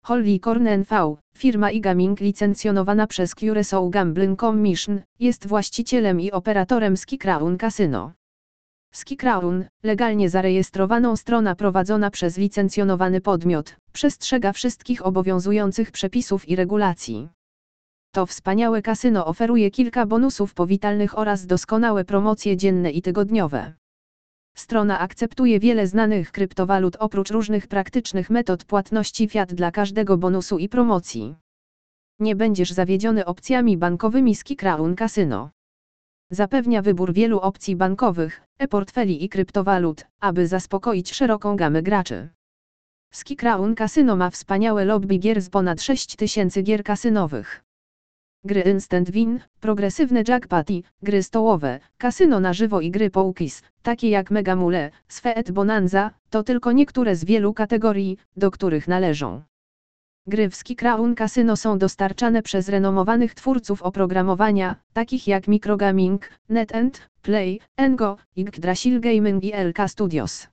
Holy Corn NV, firma e-gaming licencjonowana przez Curaçao Gambling Commission, jest właścicielem i operatorem Ski Crown Casino. Ski Crown, legalnie zarejestrowaną strona prowadzona przez licencjonowany podmiot, przestrzega wszystkich obowiązujących przepisów i regulacji. To wspaniałe kasyno oferuje kilka bonusów powitalnych oraz doskonałe promocje dzienne i tygodniowe. Strona akceptuje wiele znanych kryptowalut oprócz różnych praktycznych metod płatności fiat dla każdego bonusu i promocji. Nie będziesz zawiedziony opcjami bankowymi Ski Crown Casino. Zapewnia wybór wielu opcji bankowych, e-portfeli i kryptowalut, aby zaspokoić szeroką gamę graczy. Ski Crown Casino ma wspaniałe lobby gier z ponad 6000 gier kasynowych. Gry Instant Win, progresywne jackpoty, gry stołowe, kasyno na żywo i gry pokies, takie jak Mega Mule, Sweet Bonanza, to tylko niektóre z wielu kategorii, do których należą. Gry w Ski Crown Casino są dostarczane przez renomowanych twórców oprogramowania, takich jak Microgaming, NetEnt, Play, Go, Yggdrasil Gaming i LK Studios.